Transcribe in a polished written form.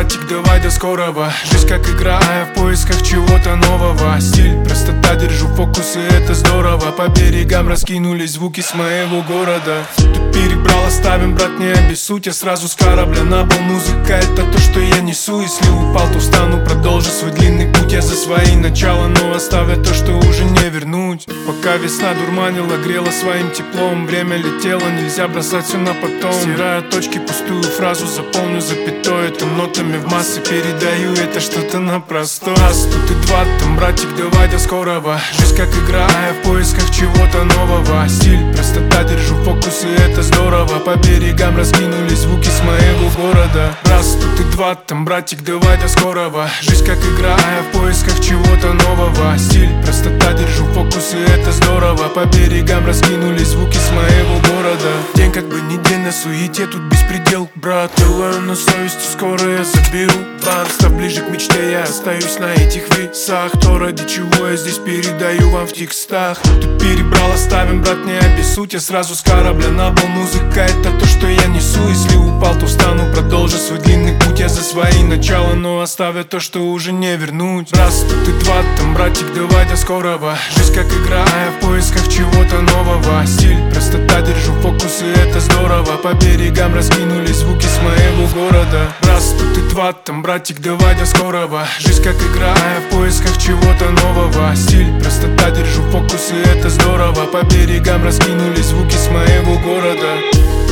братик, давай до скорого. Жизнь как игра, а я в поисках чего-то нового. Стиль, простота, держу фокус, и это здорово. По берегам раскинулись звуки с моего города. Тут перебрал, оставим, брат, не обессудь. Я сразу с корабля на пол, музыка это то, что я несу. Если упал, то встану, продолжу свой длинный путь. Я за свои начала, но оставя то, что уже не вернуть. Пока весна дурманила, грела своим теплом. Время летело, нельзя бросать все на потом. Стираю точки, пустую фразу заполню запятой. Это нотами в массы передаю, это что-то на простой. Раз, тут и два, там, братик, давай до скорого. Жизнь как игра, а я в поисках чего-то нового. Стиль, простота, держу фокус, и это здорово. По берегам раскинулись звуки с моего города. Раз, тут и два, там, братик, давай до скорого. Жизнь как игра, а я в поисках чего-то нового. Стиль, простота, держу фокус, и это здорово. По берегам раскинулись звуки с моего города. День как бы не день, на суете тут беспредел. Брат, делаю на совести, скоро я заберу план. Став ближе к мечте, я остаюсь на этих весах. То, ради чего я здесь передаю вам в текстах. Тут перебрал, оставим, брат, не обессудь. Я сразу с корабля на пол, музыка это то, что я несу. Если упал, то встану, продолжу свой длинный путь. Я за свои начала, но оставя то, что уже не вернуть. Раз, тут и два, там, братик, давай до скорого. Жизнь как игра, а я в поисках чего-то нового. Стиль, простота, держу фокус, и это здорово. По берегам раскинулись звуки с моего города. Раз, тут и два, там, братик, давай до скорого. Жизнь как игра, а я в поисках чего-то нового. Стиль, простота, держу фокус, и это здорово. По берегам раскинулись звуки с моего города.